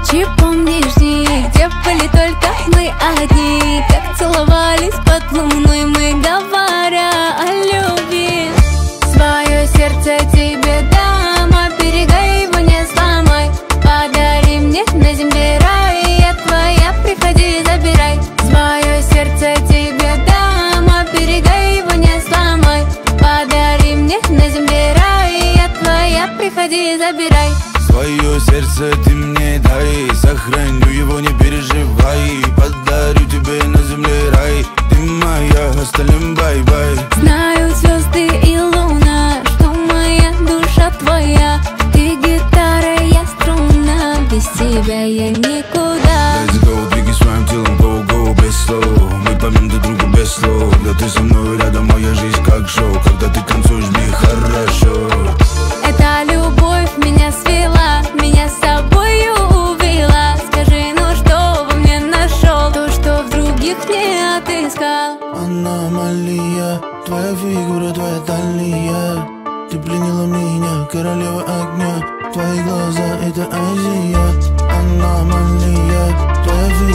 ночи помнишь дни, где были только мы одни, как целовались под луной мы, говоря о любви. Свое сердце тебе дам, оберегай его, не сломай. Подари мне на земле рай, я твоя, приходи, забирай. Свое сердце тебе дам, оберегай его, не сломай. Подари мне на земле рай, я твоя, приходи, забирай. Свое сердце ты мне дай, сохраню его, не переживай. Подарю тебе на земле рай, ты моя, остальным бай-бай. Знаю звезды и луна, что моя душа твоя. Ты гитара, я струна, без тебя я никуда. Let's go, двигай своим телом, go-go, без слов. Мы поймем друг друга без слов. Когда ты со мной рядом, моя жизнь как шоу. Когда ты танцуешь, мне хорошо. Эта любовь меня свела, меня с собою увела. Скажи, ну что во мне нашел, то, что в других не отыскал. Аномалия, твоя фигура, твоя талия. Ты пленила меня, королева огня. Твои глаза — это Азия. Аномалия, твоя фигура.